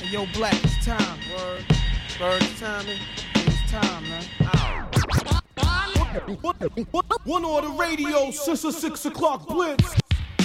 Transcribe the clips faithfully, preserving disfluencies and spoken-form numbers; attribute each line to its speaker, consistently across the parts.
Speaker 1: Hey, yo, Black, it's time. Word. Word, it's time, man. It's time, man. Ow.
Speaker 2: One order radio, since a six o'clock blitz.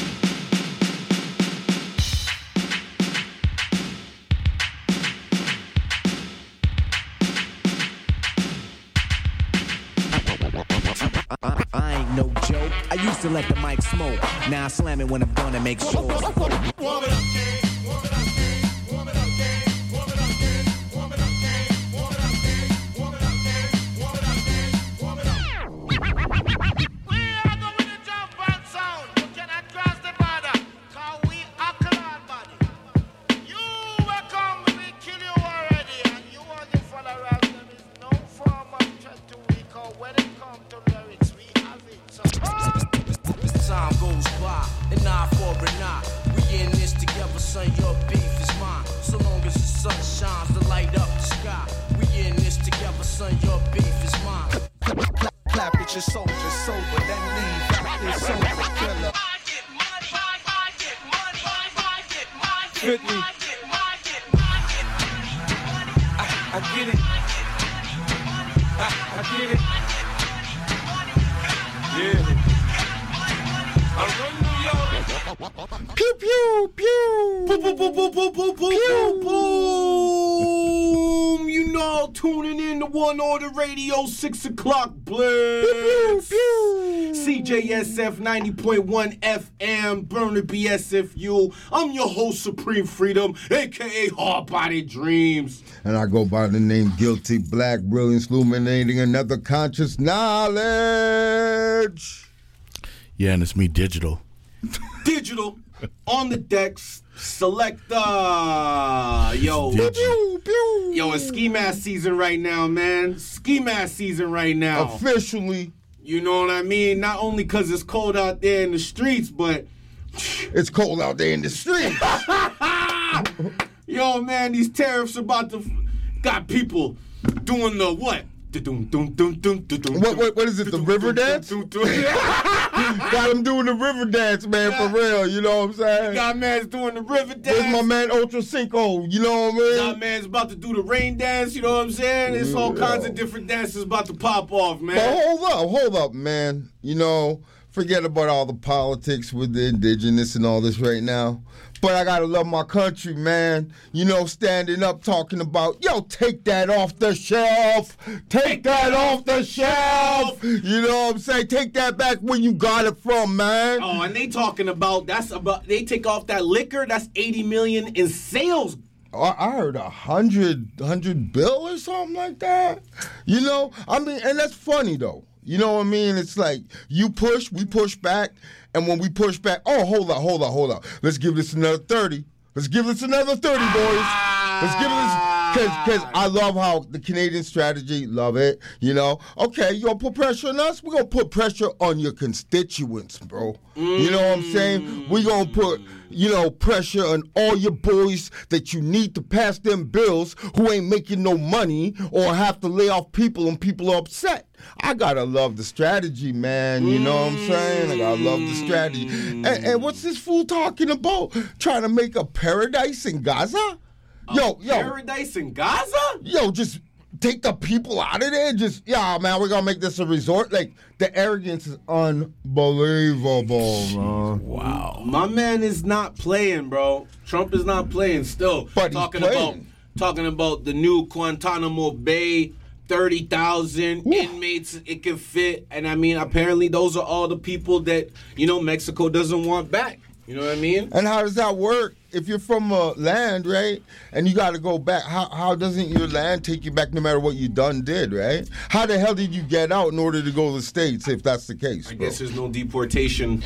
Speaker 3: I, I ain't no joke. I used to let the mic smoke. Now I slam it when I'm done and make shows.
Speaker 2: Warm it up, kid. Warm it up, kid. Warm it up, kid. Warm it up, kid. Warm it up, kid. Warm it up, kid. Warm it up, kid. Warm it up, kid. Warm it up, kid. Warm it up.
Speaker 4: We are going to jump and sound. You cannot cross the border. Cause we are cloud body. You will come, we kill you already. And you want to follow around. There is no form of threat to we call when it comes to lyrics. We have it. So,
Speaker 5: time goes by, and eye for an eye. We in this together, son, your beef is mine. So long as the sun shines to light up the sky. We in this together, son, your beef is mine.
Speaker 1: Clap, clap at your soldiers sober, then leave out this soldier killer.
Speaker 5: I get money, I, I get money, I, I get money,
Speaker 2: Fit me.
Speaker 5: I get money, I get money,
Speaker 2: I, I get it. I, I get it. Yeah. I run New York.
Speaker 1: Pew, pew, pew.
Speaker 2: Boom, boom, boom, boom, boom, boom, boom, boom, boom. You know, tuning in to One Order Radio, six o'clock blitz. C J S F ninety point one F M, Burnaby S F U. I'm your host, Supreme Freedom, a k a. Hard Body Dreams.
Speaker 6: And I go by the name Guilty Black, brilliance illuminating another conscious knowledge.
Speaker 7: Yeah, and it's me, Digital.
Speaker 2: Digital, on the decks, selector. Yo,
Speaker 6: Pew, pew.
Speaker 2: yo, it's ski mask season right now, man. Ski mask season right now.
Speaker 6: Officially,
Speaker 2: You know what I mean? Not only because it's cold out there in the streets, but
Speaker 6: it's cold out there in the street.
Speaker 2: yo, man, these tariffs about to got people doing the what?
Speaker 6: What, what, what is it, the river dance? Got him doing the river dance, man, for real, you know what I'm saying?
Speaker 2: Got man's doing the river dance.
Speaker 6: There's my man Ultra Cinco, you know what I mean?
Speaker 2: Got man's about to do the rain dance, you know what I'm saying? There's all kinds of different dances about to pop off, man.
Speaker 6: But hold up, hold up, man. You know, forget about all the politics with the indigenous and all this right now. But I gotta love my country, man. You know, standing up talking about, yo, take that off the shelf. Take that off the shelf. You know what I'm saying? Take that back where you got it from, man.
Speaker 2: Oh, and they talking about, that's about, they take off that liquor, that's eighty million in sales.
Speaker 6: I I heard a hundred, hundred bill or something like that. You know, I mean, and that's funny though. You know what I mean? It's like you push, we push back, and when we push back, oh, hold up, hold up, hold up. Let's give this another thirty. Let's give this another thirty, boys. Let's give this, because because I love how the Canadian strategy, love it, you know. Okay, you gonna put pressure on us? We're gonna put pressure on your constituents, bro. You know what I'm saying? We're gonna put, you know, pressure on all your boys that you need to pass them bills who ain't making no money or have to lay off people and people are upset. I gotta love the strategy, man. You know what I'm saying? I gotta love the strategy. And, and what's this fool talking about? Trying to make a paradise in Gaza? Yo, yo.
Speaker 2: Paradise in Gaza?
Speaker 6: Yo, just take the people out of there. Just, yeah, man, we're gonna make this a resort. Like, the arrogance is unbelievable, man.
Speaker 7: Wow.
Speaker 2: My man is not playing, bro. Trump is not playing still.
Speaker 6: But he's
Speaker 2: talking
Speaker 6: playing.
Speaker 2: about talking about the new Guantanamo Bay, thirty thousand inmates it can fit. And I mean, apparently those are all the people that, you know, Mexico doesn't want back. You know what I mean?
Speaker 6: And how does that work? If you're from a land, right, and you got to go back, how how doesn't your land take you back no matter what you done did, right? How the hell did you get out in order to go to the States if that's the case,
Speaker 2: I
Speaker 6: bro?
Speaker 2: guess there's no deportation.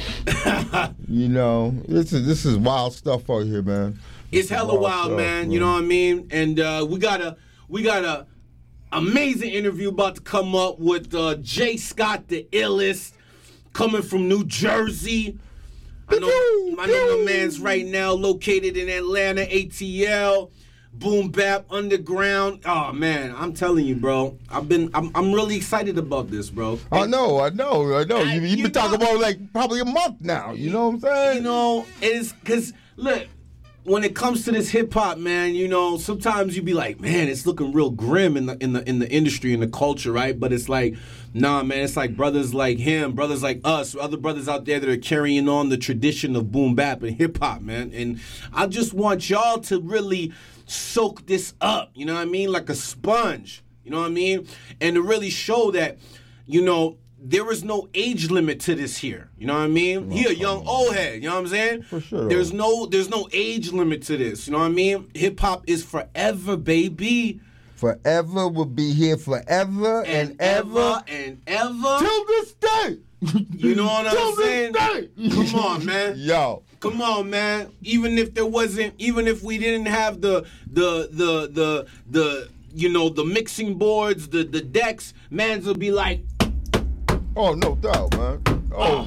Speaker 6: You know, this is this is wild stuff out here, man.
Speaker 2: It's hella wild,
Speaker 6: stuff,
Speaker 2: man. You know what I mean? And uh, we got a we got a amazing interview about to come up with uh, Jay Scott, the illest, coming from New Jersey. I know my nigga man's right now located in Atlanta, A T L, Boom Bap Underground. Oh man, I'm telling you, bro. I've been, I'm, I'm really excited about this, bro.
Speaker 6: I know, I know, I know.
Speaker 2: I-
Speaker 6: You, you've
Speaker 2: you
Speaker 6: been talking
Speaker 2: know-
Speaker 6: about like probably a month now. You know what I'm saying?
Speaker 2: You know, it's because look, when it comes to this hip hop, man, you know, sometimes you be like, man, it's looking real grim in the in the in the industry, in the culture, right? But it's like, nah, man, it's like brothers like him, brothers like us, other brothers out there that are carrying on the tradition of boom bap and hip hop, man. And I just want y'all to really soak this up, you know what I mean? Like a sponge, you know what I mean? And to really show that, you know, there is no age limit to this here. You know what I mean? He a young old head, you know what I'm saying?
Speaker 6: For sure.
Speaker 2: There's no there's no age limit to this. You know what I mean? Hip hop is forever, baby.
Speaker 6: Forever will be here forever and,
Speaker 2: And
Speaker 6: ever.
Speaker 2: ever and ever.
Speaker 6: Till this day.
Speaker 2: You know what I'm
Speaker 6: Till
Speaker 2: saying?
Speaker 6: this day.
Speaker 2: Come on, man.
Speaker 6: Yo.
Speaker 2: Come on, man. Even if there wasn't, even if we didn't have the the the the the you know the mixing boards, the the decks, mans will be like,
Speaker 6: Oh, no doubt, man. Oh.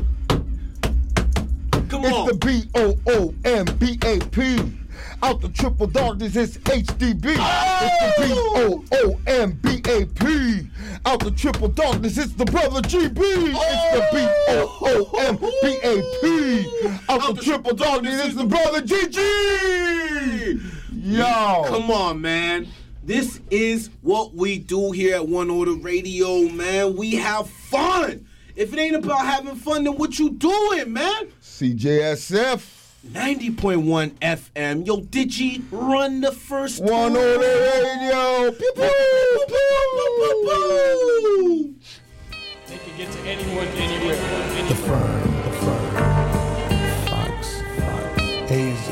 Speaker 2: come
Speaker 6: It's
Speaker 2: on.
Speaker 6: the B O O M B A P. Out the triple darkness, it's H D B. It's the B O O M B A P. Out the triple darkness, it's the brother G B. It's the B O O M B A P. Out the triple darkness, it's the brother G G. Yo.
Speaker 2: Come on, man. This is what we do here at One Order Radio, man. We have fun. If it ain't about having fun, then what you doing, man?
Speaker 6: C J S F.
Speaker 2: ninety point one F M. Yo, Digi, run the first
Speaker 6: One
Speaker 2: two.
Speaker 6: Order Radio. Pew, pew, pew, pew, pew.
Speaker 8: They can get to anyone, anywhere.
Speaker 7: The Firm, The Firm, Fox, Fox, A Z,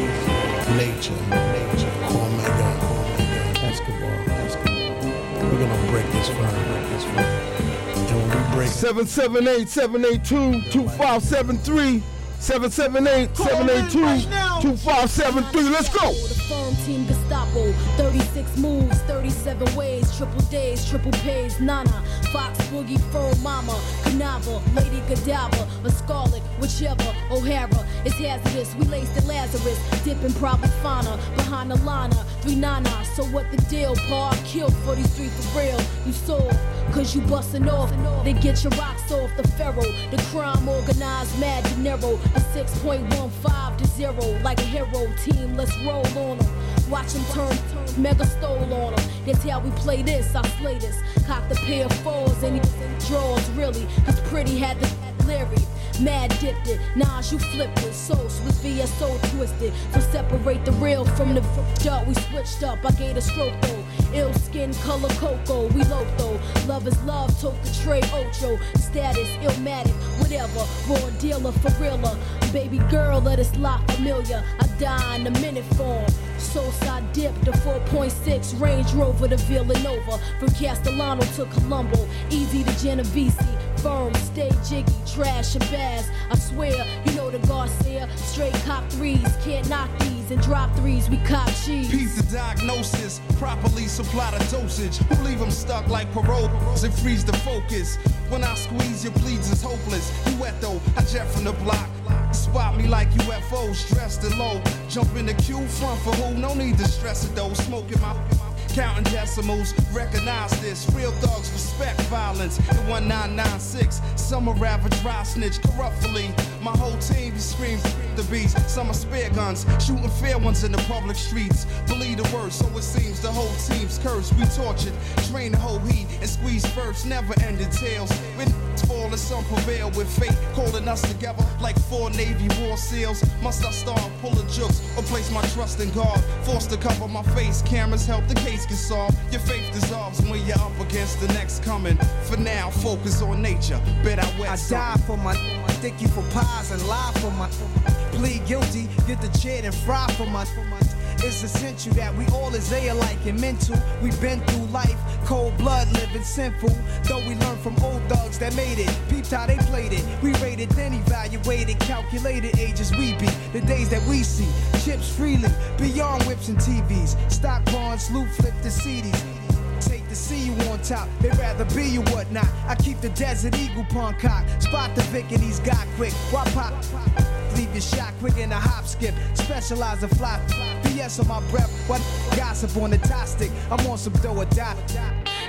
Speaker 7: Nature, Nature, Omega, Omega, Escobar, Escobar. We're gonna break this firm, break this firm. And when we break
Speaker 6: seven seven eight, seven eight two, two five seven three. seven seven eight, seven eight two, two five seven three. Let's go.
Speaker 9: The firm team Gestapo, thirty-six moves, thirty-seven ways, triple days, triple pays, Nana, Fox, Boogie, Firm Mama, Canava, Lady Godiva, a Scarlet, whichever, O'Hara, it's hazardous, we laced in Lazarus, dipping probably fauna, behind the liner, three nana, so what the deal, pa, killed for these three for real, you sold, cause you bustin' off, they get your rocks off the pharaoh, the crime organized, mad dinero, the six point one five to zero, like a hero team, let's roll on them. Watch them turn, turn, mega stole on them. That's how we play this, I slay this. Cock the pair of fours, and he draws, really. Cause Pretty had the Larry. Mad dipped it, Nas, you flipped it. Sauce with V S O twisted. So separate the real from the dirt. We switched up, I gave a stroke though. Ill skin, color cocoa, we loco. Love is love, took the tray, ocho. Status, illmatic, whatever. Raw dealer, for realer. Baby girl, let us lie familiar. I die in a minute form. Sauce I dipped the four point six Range Rover to Villanova. From Castellano to Colombo. Easy to Genovese. Firm, stay jiggy, trash and bass. I swear, you know the Garcia. Straight cop threes, can't knock these. And drop threes, we cop cheese.
Speaker 5: Piece of diagnosis, properly supply the dosage. Who leave them stuck like parole and freeze the focus. When I squeeze your bleeds, it's hopeless. You wet though, I jet from the block. Spot me like U F Os, dressed and low. Jump in the queue, front for who? No need to stress it though. Smoking my counting decimals, recognize this. Real thugs respect violence. In one nine nine six, some are ravage, dry snitch, corruptfully. My whole team be scream the beast. Some are spare guns, shooting fair ones in the public streets. Believe the word, so it seems the whole team's cursed. We tortured, drain the whole heat, and squeeze first. Never ended tales. When fall and some prevail with fate, calling us together like four Navy war seals. Must I start pulling jokes or place my trust in God? Forced to cover my face, cameras help the case get solved. Your faith dissolves when you're up against the next coming. For now, focus on nature. Bet I wet
Speaker 10: I
Speaker 5: something.
Speaker 10: die for my, stick you for pies and lie for my, plead guilty, get the jet and fry for my, it's essential that we all is they alike and mental. We been through life, cold blood, living sinful. Though we learned from old dogs that made it, peeped how they played it. We rated, then evaluated, calculated ages we be. The days that we see, chips freely, beyond whips and T Vs. Stock bonds, loot, flip the C Ds. Take to see you on top, they'd rather be you whatnot. I keep the Desert Eagle punk cock, spot the Vic and he's got quick. Why pop? Leave your shot quick in a hop skip. Specialize in fly. P S on my breath. What gossip on the top stick? I'm on some dough or die.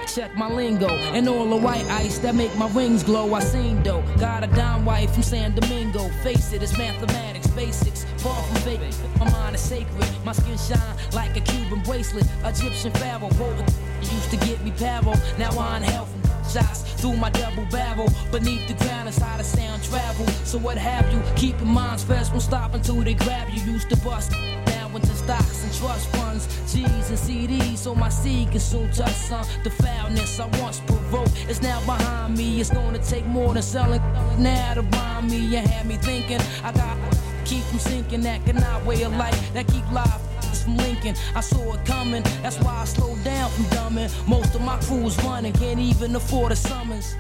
Speaker 11: check my lingo. And all the white ice that make my rings glow. I seen though, got a dime wife from San Domingo. Face it, it's mathematics, basics, far from fake. My mind is sacred, my skin shine like a Cuban bracelet. Egyptian pharaoh, used to get me paro. Now I inhale from shots through my double barrel. Beneath the ground is how the sound travel. So what have you? Keep your minds fresh, won't stop until they grab you. Used to bust down into stocks and trust funds, G's and C Ds, so my seed can soon touch some. The foulness I once provoked is now behind me. It's gonna take more than selling now to rhyme me. You had me thinking I got keep from sinking. That cannot way of life that keep life from Lincoln. I saw it coming, that's why I slowed down from dumbing. Most of my crew is running, can't even afford a summons.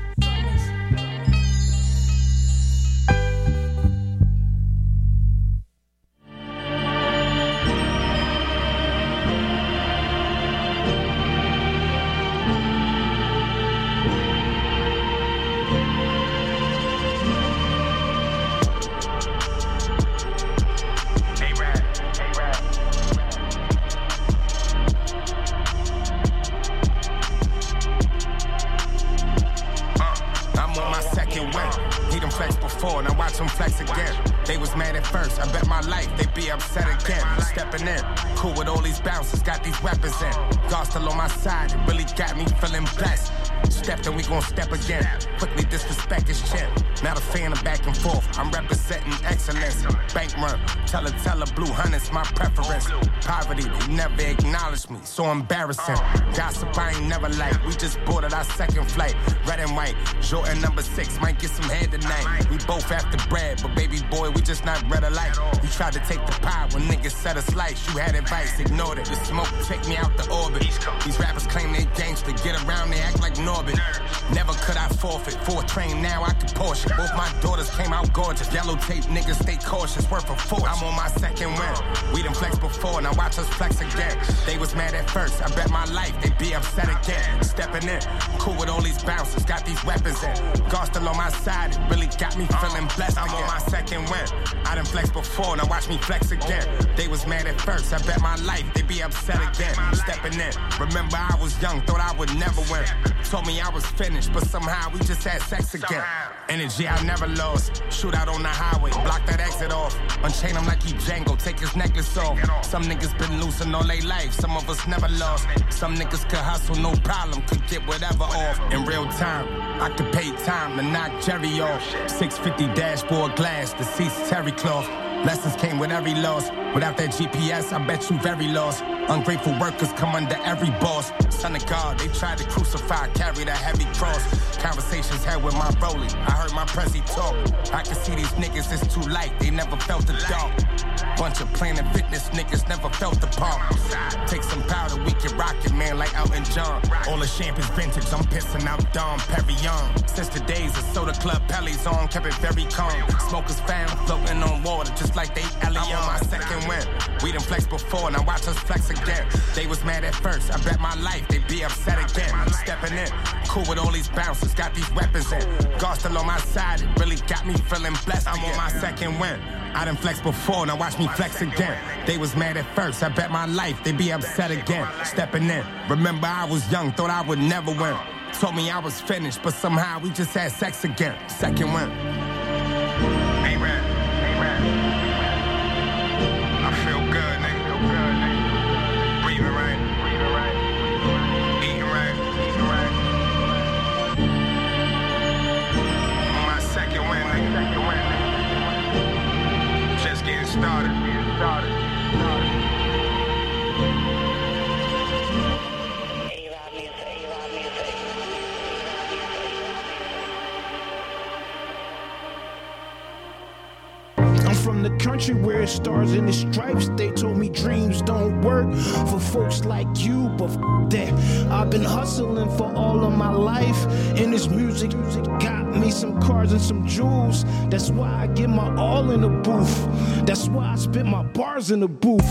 Speaker 12: Step again, quickly disrespect his chin. Not a fan of back and forth, I'm representing excellence. Bank run, tell her, tell her, blue hunters my preference. Poverty, they never acknowledge me, so embarrassing. Gossip I ain't never like, we just boarded our second flight. Red and white, Jordan number six, might get some head tonight. We both after bread, but baby boy, we just not bread alike. You tried to take the pie when niggas set us lights. You had advice, ignored it. The smoke take me out the orbit. These rappers claim they gangster, get around, they act like Norbit. Never could I forfeit for a train, now I can Porsche. Both my daughters came out gorgeous. Yellow tape niggas stay cautious, worth a fortune. I'm on my second win. We done flexed before, now watch us flex again. They was mad at first, I bet my life they be upset again. Stepping in, cool with all these bouncers, got these weapons in. God still on my side, it really got me feeling blessed. I'm on my second win. I done flexed before, now watch me flex again. They was mad at first, I bet my life they be upset again. Stepping in, remember I was young, thought I would never win. Told me I was finished, but somehow we just had sex again. Energy I never lost. Shoot out on the highway, block that exit off. Unchain him like he Django, take his necklace off. Some niggas been losing all their life, some of us never lost. Some niggas could hustle, no problem, could get whatever off. In real time, I could pay time to knock Jerry off. six fifty dashboard glass, deceased terry cloth. Lessons came with every loss. Without that G P S, I bet you very lost. Ungrateful workers come under every boss. Son of God, they tried to crucify, carry that heavy cross. Conversations had with my rollie, I heard my prezi talk. I can see these niggas, it's too light, they never felt the dark. Bunch of Planet Fitness niggas never felt the pump. Take some powder, we can rock it, man, like Elton John. All the champagne's vintage, I'm pissing out Dom Perignon. Since the days of Soda Club, Pelly's on, kept it very calm. Smokers found, floating on water, just like they Ellie on my second win. We done flexed before, now watch us flex again. They was mad at first, I bet my life they be upset again. Stepping in, cool with all these bouncers, got these weapons in. God still on my side, it really got me feeling blessed. I'm on my second win. I done flexed before, now watch me flex again. They was mad at first, I bet my life they be upset again. Stepping in, remember I was young, thought I would never win. Told me I was finished, but somehow we just had sex again. Second win. Amen. Amen. I feel good, nigga. Feel good, nigga. Breathing right. Breathing right. Eating right. Eating right. On my second win, nigga. Second win, nigga. Just getting started. Getting started. started.
Speaker 7: From the country where it stars in the stripes, they told me dreams don't work for folks like you, but f- that. I've been hustling for all of my life, and this music, music got me some cars and some jewels. That's why I get my all in the booth. That's why I spit my bars in the booth.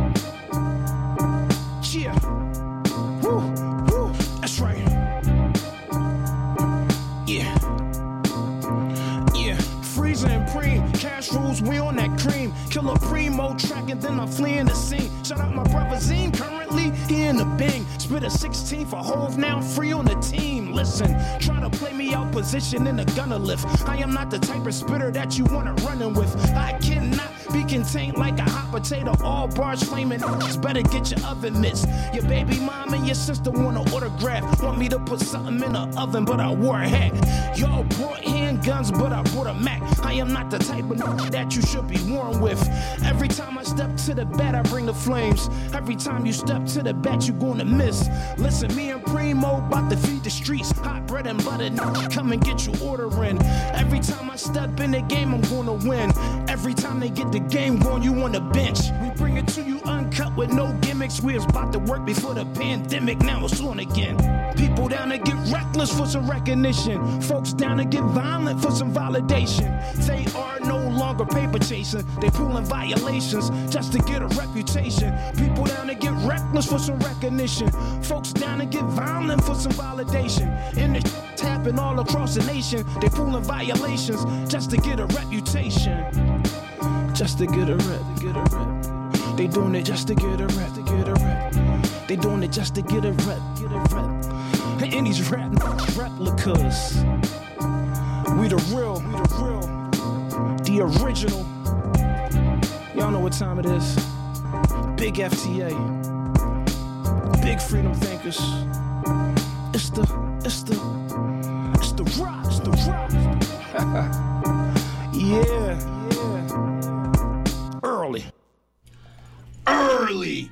Speaker 7: Yeah, woo, woo. That's right. Yeah, yeah. Freezing.
Speaker 13: supreme. Cash rules, we on that cream. Kill a primo track and then I'm fleeing the scene. Shout out my brother Zine, currently he in the Bing. Spit a sixteen for Hove, now I'm free on the team. Listen, try to play me out position in the gunner lift. I am not the type of spitter that you wanna running with. I cannot be contained like a hot potato. All bars flaming, better get your oven mitts. Your baby mom and your sister want an autograph. Want me to put something in the oven, but I wore a hat. Y'all brought handguns, but I brought a Mac. I am not the type of n- that you should be warned with. Every time I step to the bat, I bring the flames. Every time you step to the bat, you gonna miss. Listen, me and Primo about to feed the streets. Hot bread and butter, n- come and get your order in. Every time I step in the game, I'm gonna win. Every time they get the game going, you on the bench. We bring it to you uncut with no gimmicks. We was about to work before the pandemic, now it's on again. People down to get reckless for some recognition. Folks down to get violent for some validation. They are no longer paper chasing. They pulling violations just to get a reputation. People down to get reckless for some recognition. Folks down to get violent for some validation. And it's happening all across the nation. They pulling violations just to get a reputation. Just to get a rep, to get a rep. They doing it just to get a rep, to get a rep. They doing it just to get a rep, get a rep. And these rap replicas. We the real, we the real, the original. Y'all know what time it is. Big F T A, big freedom thinkers. It's the, it's the, it's the rock, it's the rock. Yeah, yeah. Early.
Speaker 2: Early.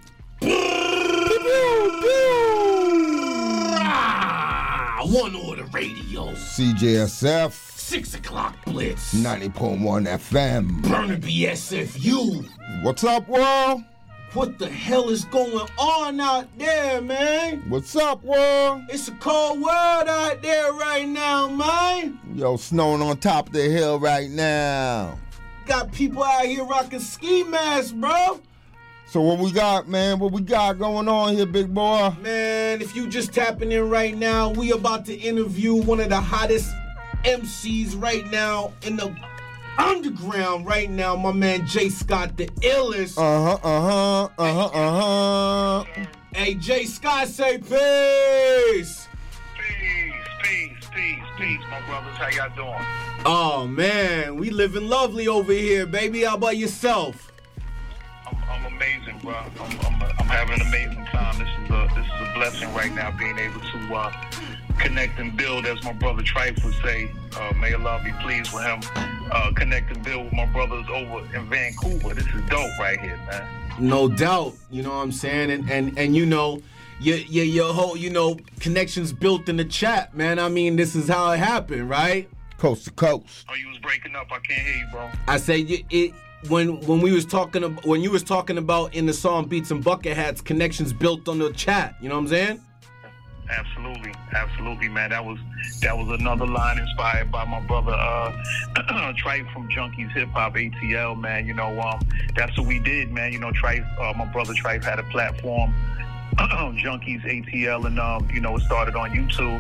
Speaker 2: One Order Radio.
Speaker 6: C J S F.
Speaker 2: Six o'clock Blitz.
Speaker 6: ninety point one F M.
Speaker 2: Burnaby S F U.
Speaker 6: What's up, world?
Speaker 2: What the hell is going on out there, man?
Speaker 6: What's up, world?
Speaker 2: It's a cold world out there right now, man.
Speaker 6: Yo, snowing on top of the hill right now.
Speaker 2: Got people out here rocking ski masks, bro.
Speaker 6: So what we got, man? What we got going on here, big boy?
Speaker 2: Man, if you just tapping in right now, we about to interview one of the hottest M Cs right now in the underground right now, my man Jay Scott, the illest.
Speaker 6: Uh-huh, uh-huh, uh-huh, uh-huh.
Speaker 2: Hey, Jay Scott, say peace.
Speaker 14: Peace, peace, peace, peace, my brothers. How y'all doing?
Speaker 2: Oh, man, we living lovely over here, baby. How about yourself?
Speaker 14: I'm, I'm amazing, bro. I'm, I'm, I'm having an amazing time. This is a, this is a blessing right now, being able to uh, connect and build, as my brother Trife would say. Uh, may Allah be pleased with him. Uh, connect and build with my brothers over in Vancouver. This is dope right here, man.
Speaker 2: No doubt, you know what I'm saying, and and and you know, your your your whole you know connections built in the chat, man. I mean, this is how it happened, right?
Speaker 6: Coast to coast.
Speaker 14: Oh, you was breaking up. I can't hear you, bro.
Speaker 2: I say it. it When when we was talking about, when you was talking about in the song Beats and Bucket Hats, connections built on the chat. You know what I'm saying?
Speaker 14: Absolutely, absolutely, man. That was that was another line inspired by my brother uh, Trife from Junkies Hip Hop A T L, man. You know, um, that's what we did, man. You know, Trife, uh, my brother Trife had a platform, Junkies A T L, and um, you know, it started on YouTube,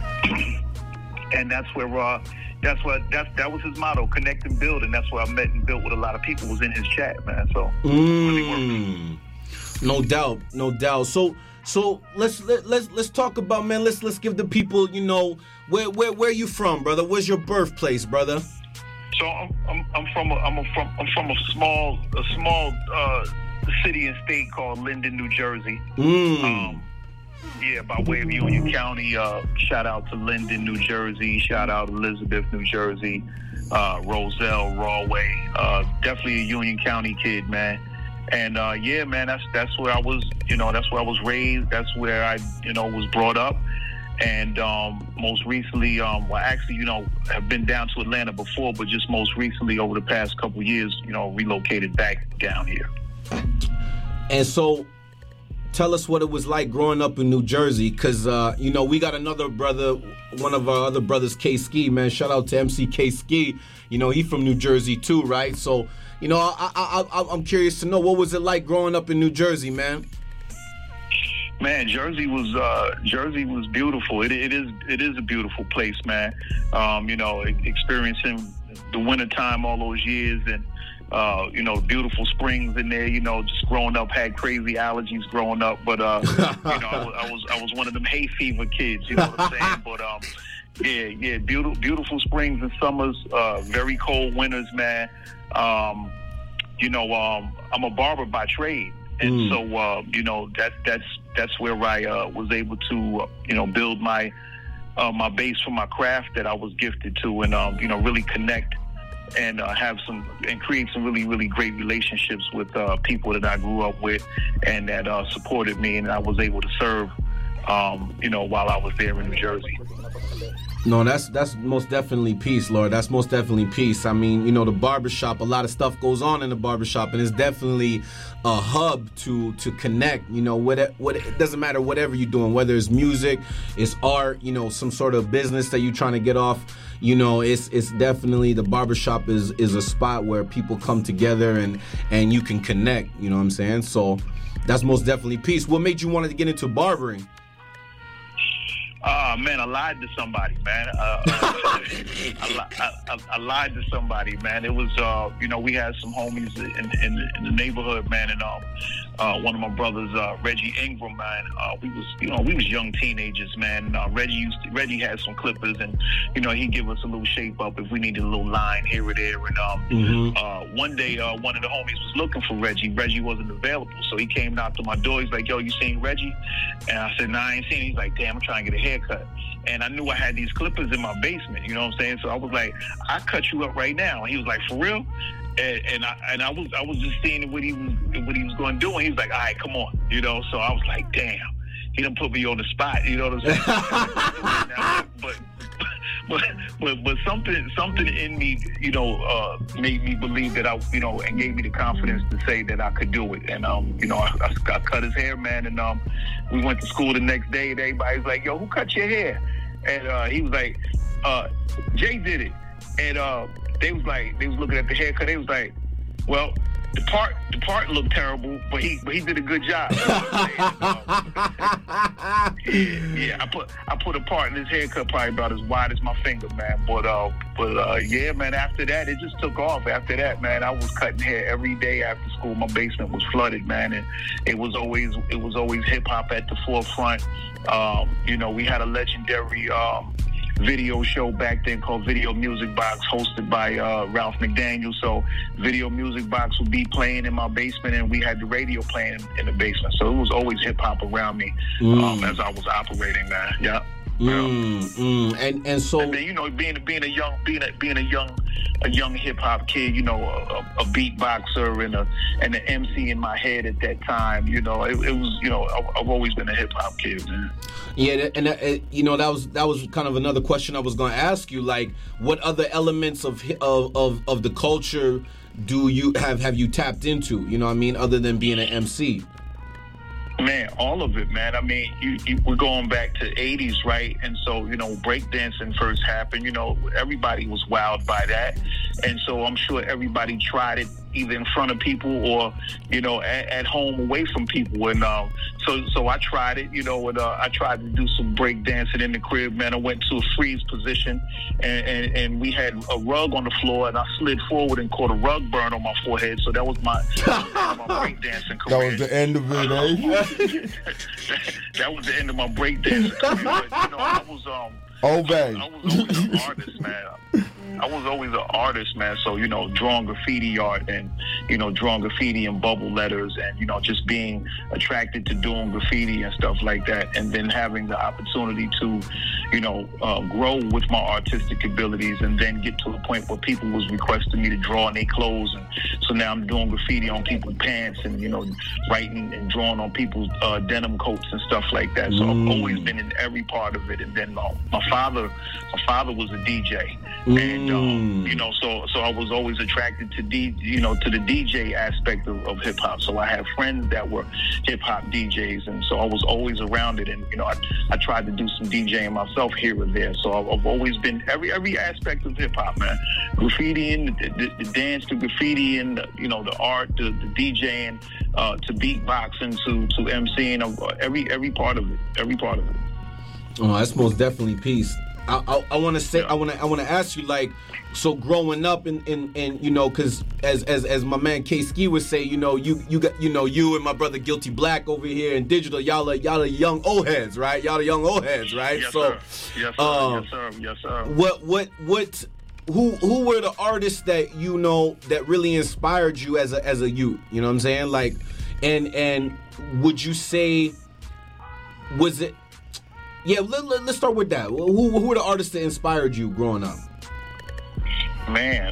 Speaker 14: and that's where. Uh, That's what that's that was his motto, connect and build, and that's where I met and built with a lot of people. Was in his chat, man. So really
Speaker 2: mm, no doubt, no doubt. So so let's let, let's let's talk about, man. Let's let's give the people, you know, where where where you from, brother? Where's your birthplace, brother?
Speaker 14: So I'm I'm, I'm from a, I'm a, from I'm from a small a small uh, city and state called Linden, New Jersey.
Speaker 2: Mm.
Speaker 14: Um, Yeah, by way of Union County. Uh, shout out to Linden, New Jersey. Shout out Elizabeth, New Jersey. Uh, Roselle, Rahway. Uh, definitely a Union County kid, man. And uh, yeah, man, that's that's where I was. You know, that's where I was raised. That's where I, you know, was brought up. And um, most recently, um, well, actually, you know, have been down to Atlanta before, but just most recently, over the past couple years, you know, relocated back down here.
Speaker 2: And so, tell us what it was like growing up in New Jersey, because, uh, you know, we got another brother, one of our other brothers, K Ski, man. Shout out to M C K Ski. You know, he from New Jersey, too, right? So, you know, I, I, I, I'm curious to know, what was it like growing up in New Jersey, man?
Speaker 14: Man, Jersey was uh, Jersey was beautiful. It, it is it is a beautiful place, man. Um, you know, experiencing the winter time all those years, and uh, you know, beautiful springs in there. You know, just growing up, had crazy allergies growing up, but uh, you know, I was, I was I was one of them hay fever kids. You know what I'm saying? But um, yeah, yeah, beautiful beautiful springs and summers, uh, very cold winters, man. Um, you know, um, I'm a barber by trade. And mm. so, uh, you know, that, that's that's where I uh, was able to, uh, you know, build my uh, my base for my craft that I was gifted to, and um, you know, really connect and uh, have some and create some really really great relationships with uh, people that I grew up with and that uh, supported me, and I was able to serve, um, you know, while I was there in New Jersey.
Speaker 2: No, that's that's most definitely peace, Lord. That's most definitely peace. I mean, you know, the barbershop, a lot of stuff goes on in the barbershop, and it's definitely a hub to to connect. You know, what what it doesn't matter whatever you're doing, whether it's music, it's art, you know, some sort of business that you're trying to get off. You know, it's it's definitely the barbershop is is a spot where people come together and and you can connect. You know what I'm saying? So that's most definitely peace. What made you want to get into barbering?
Speaker 14: Uh, man, I lied to somebody, man. Uh, I, I, I, I lied to somebody, man. It was, uh, you know, we had some homies in, in, the, in the neighborhood, man, and um, uh, one of my brothers, uh, Reggie Ingram, man. Uh, we was, you know, we was young teenagers, man. And, uh, Reggie used to, Reggie had some clippers, and you know, he'd give us a little shape up if we needed a little line here or there. And um,
Speaker 2: mm-hmm.
Speaker 14: uh, one day, uh, one of the homies was looking for Reggie. Reggie wasn't available, so he came knocked on my door. He's like, "Yo, you seen Reggie?" And I said, "Nah, I ain't seen him." He's like, "Damn, I'm trying to get a haircut." And I knew I had these clippers in my basement, you know what I'm saying? So I was like, "I cut you up right now." And he was like, "For real?" And, and I and I was I was just seeing what he was what he was going to do, and he was like, "All right, come on," you know. So I was like, "Damn, he done put me on the spot," you know what I'm saying? but, but but but something something in me, you know, uh, made me believe that I, you know, and gave me the confidence to say that I could do it. And um, you know, I, I, I cut his hair, man, and um, we went to school the next day, and everybody's like, "Yo, who cut your hair?" And uh, he was like, uh, "Jay did it." And uh, they was like, they was looking at the haircut. They was like, "Well, the part, the part looked terrible, but he, but he did a good job." Yeah, I put, I put a part in his haircut probably about as wide as my finger, man. But, uh, but uh, yeah, man. After that, it just took off. After that, man, I was cutting hair every day after school. My basement was flooded, man, and it was always, it was always hip hop at the forefront. Um, you know, we had a legendary um, video show back then called Video Music Box, hosted by uh, Ralph McDaniel. So Video Music Box would be playing in my basement, and we had the radio playing in, in the basement. So it was always hip hop around me mm. um, as I was operating, man. Yeah.
Speaker 2: Mm, mm. And and so
Speaker 14: and then, you know, being being a young being a being a young a young hip hop kid, you know, a, a beatboxer and a and an M C in my head at that time, you know, it, it was, you know, I, I've always been a hip hop kid, man.
Speaker 2: Yeah, and uh, you know, that was that was kind of another question I was going to ask you. Like, what other elements of of of, of the culture do you have have you tapped into? You know what I mean, other than being an M C?
Speaker 14: Man, all of it, man. I mean, you, you, we're going back to eighties, right? And so, you know, breakdancing first happened. You know, everybody was wowed by that. And so I'm sure everybody tried it either in front of people or, you know, at, at home away from people. And um, so so I tried it, you know, and uh, I tried to do some breakdancing in the crib, man. I went to a freeze position, and, and, and we had a rug on the floor, and I slid forward and caught a rug burn on my forehead. So that was my, my breakdancing career.
Speaker 6: That was the end of it, eh?
Speaker 14: That was the end of my breakdancing career. But, you know, I was um,
Speaker 6: oh, bang.
Speaker 14: I, I was always an artist, man. I was always an artist, man. So, you know, drawing graffiti art and, you know, drawing graffiti in bubble letters and, you know, just being attracted to doing graffiti and stuff like that. And then having the opportunity to, you know, uh, grow with my artistic abilities and then get to a point where people was requesting me to draw in their clothes. And so now I'm doing graffiti on people's pants and, you know, writing and drawing on people's uh, denim coats and stuff like that. So mm. I've always been in every part of it. And then uh, my father, my father was a D J. Mm. And, um, you know, so so I was always attracted to D, you know, to the D J aspect of, of hip hop. So I had friends that were hip hop D Js, and so I was always around it. And you know, I, I tried to do some DJing myself here and there. So I've, I've always been every every aspect of hip hop, man. Graffitiing, the, the, the dance, the graffiti, and the, you know, the art, the, the DJing, uh, to beatboxing, to to MCing, every every part of it, every part of it.
Speaker 2: Oh, that's most definitely peace. I I, I want to say I want to I want to ask you, like, so growing up and and, and you know, because as as as my man K Ski would say, you know, you you got you know you and my brother Guilty Black over here in digital, y'all are y'all are young old heads, right? Y'all are young old heads, right?
Speaker 14: Yes,
Speaker 2: so,
Speaker 14: sir. Yes, sir.
Speaker 2: Um,
Speaker 14: yes, sir. Yes, sir.
Speaker 2: What what what? Who who were the artists that you know that really inspired you as a as a youth? You know what I'm saying? Like, and and would you say was it? Yeah, let, let, let's start with that. Who who were the artists that inspired you growing up?
Speaker 14: Man,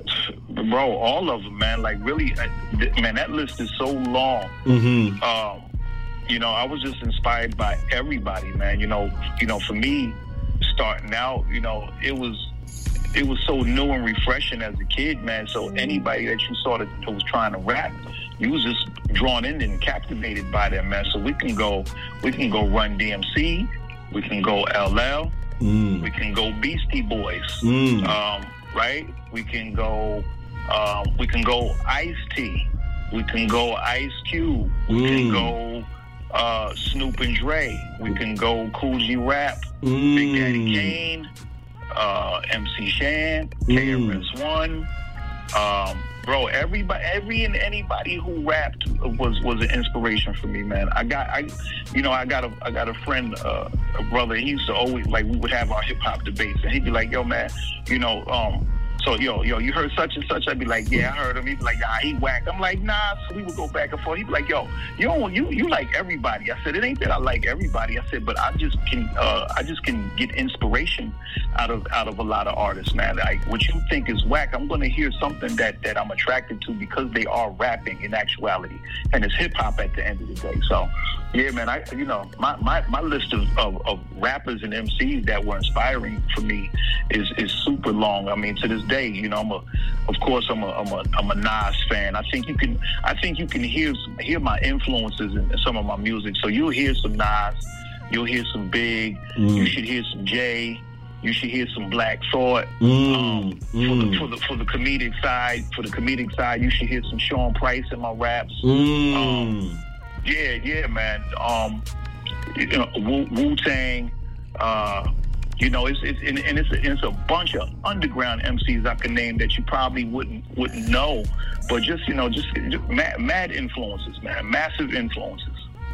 Speaker 14: bro, all of them, man. Like, really, man, that list is so long.
Speaker 2: Mm-hmm.
Speaker 14: Um, you know, I was just inspired by everybody, man. You know, you know, for me, starting out, you know, it was it was so new and refreshing as a kid, man. So anybody that you saw that was trying to rap, you was just drawn in and captivated by them, man. So we can go, we can go Run D M C. We can go L L.
Speaker 2: Mm.
Speaker 14: We can go Beastie Boys.
Speaker 2: Mm.
Speaker 14: Um, right? We can go. Um, we can go Ice-T. We can go Ice Cube. We
Speaker 2: Mm.
Speaker 14: can go uh, Snoop and Dre. We can go Kool G Rap.
Speaker 2: Mm.
Speaker 14: Big Daddy Kane. Uh, M C Shan. K R S One. Um, bro, everybody, every and anybody who rapped was was an inspiration for me, man. I got, I, you know, I got a, I got a friend, uh, a brother. He used to always, like, we would have our hip hop debates, and he'd be like, "Yo, man, you know, um, so yo, yo, you heard such and such?" I'd be like, "Yeah, I heard him." He'd be like, "Nah, he whack." I'm like, "Nah." So we would go back and forth. He'd be like, "Yo, you don't, you, you like everybody." I said, "It ain't that I like everybody." I said, "But I just can, uh, I just can get inspiration out of out of a lot of artists, man. Like, what you think is whack, I'm gonna hear something that that I'm attracted to because they are rapping in actuality, and it's hip hop at the end of the day." So, yeah, man, I, you know, my my, my list of, of, of rappers and M Cs that were inspiring for me is is super long. I mean, to this day, you know, I'm a, of course, I'm a I'm a I'm a Nas fan. I think you can I think you can hear hear my influences in, in some of my music. So you'll hear some Nas, you'll hear some Big,
Speaker 2: Mm.
Speaker 14: you should hear some Jay. You should hear some Black Thought.
Speaker 2: Mm.
Speaker 14: Um,
Speaker 2: Mm.
Speaker 14: for the for the for the comedic side, for the comedic side, you should hear some Sean Price in my raps.
Speaker 2: Mm.
Speaker 14: Um, yeah, yeah, man. Um, you know, Wu, Wu-Tang. Uh, you know, it's it's and, and it's a, it's a bunch of underground M Cs I can name that you probably wouldn't wouldn't know, but just you know, just, just mad, mad influences, man, massive influences.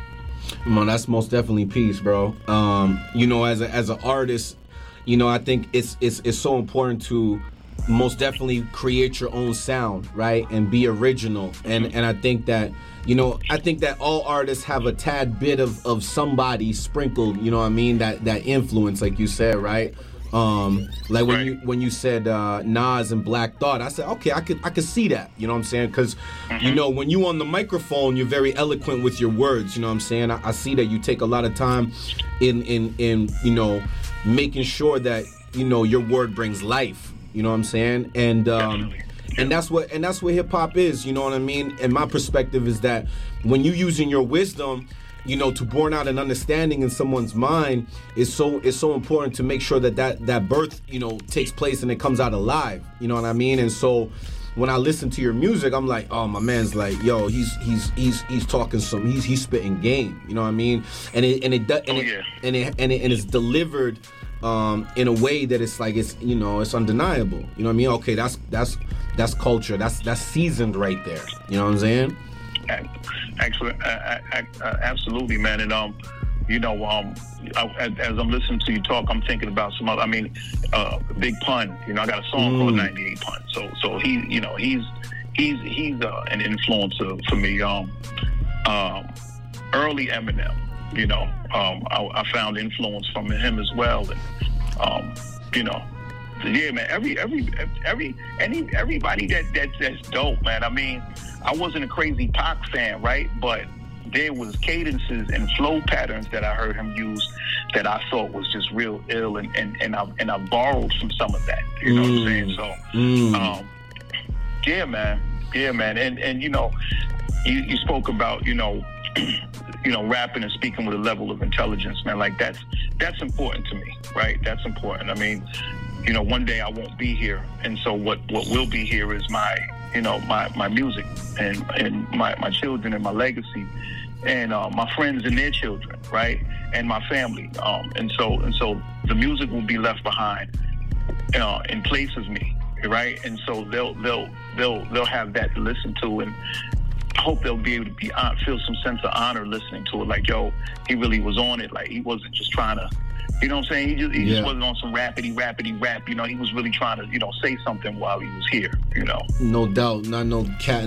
Speaker 2: No, that's most definitely peace, bro. Um, you know, as a as an artist, you know, I think it's it's it's so important to most definitely create your own sound, right, and be original. And and I think that, you know, I think that all artists have a tad bit of of somebody sprinkled, you know what I mean, that that influence, like you said, right? Um, like when you when you said uh, Nas and Black Thought, I said, okay, I could I could see that, you know what I'm saying? Because you know, when you on the microphone, you're very eloquent with your words, you know what I'm saying? I, I see that you take a lot of time in in in you know, making sure that, you know, your word brings life, you know what I'm saying? And um, and that's what and that's what hip hop is, you know what I mean? And my perspective is that when you using your wisdom, you know, to born out an understanding in someone's mind is so is so important to make sure that, that that birth, you know, takes place and it comes out alive. You know what I mean? And so when I listen to your music, I'm like, oh, my man's like, yo, he's he's he's he's talking some, he's he's spitting game. You know what I mean? And it and it do- and,
Speaker 14: Oh,
Speaker 2: it,
Speaker 14: yeah.
Speaker 2: and it and it and it's delivered um, in a way that it's like it's you know it's undeniable. You know what I mean? Okay, that's that's that's culture. That's that's seasoned right there. You know what I'm saying?
Speaker 14: Actually, uh, uh, uh, absolutely, man. And um, you know, um, I, as, as I'm listening to you talk, I'm thinking about some other. I mean, uh, Big Pun. You know, I got a song
Speaker 2: Mm.
Speaker 14: called ninety-eight Pun. So, so he, you know, he's he's he's uh, an influencer for me. Um, um, early Eminem. You know, um, I, I found influence from him as well, and um, you know. Yeah, man. Every, every, every, any, everybody that, that that's dope, man. I mean, I wasn't a crazy Pac fan, right? But there was cadences and flow patterns that I heard him use that I thought was just real ill, and and and I and I borrowed from some of that. You know
Speaker 2: Mm.
Speaker 14: what I'm saying? So,
Speaker 2: Mm.
Speaker 14: um, yeah, man. Yeah, man. And and you know, you, you spoke about you know. you know, rapping and speaking with a level of intelligence, man. Like that's that's important to me, right? That's important. I mean, you know, one day I won't be here, and so what, what will be here is my, you know, my, my music and and my, my children and my legacy, and uh, my friends and their children, right, and my family. Um, and so and so the music will be left behind, you know, in places me, right? And so they'll they'll they'll they'll have that to listen to, and I hope they'll be able to be uh, feel some sense of honor listening to it. Like, yo, he really was on it. Like, he wasn't just trying to, you know what I'm saying? He just he
Speaker 2: Yeah.
Speaker 14: just wasn't on some rapidy rapidy rap. You know, he was really trying to, you know, say something while he was here. You know.
Speaker 2: No doubt, not no cat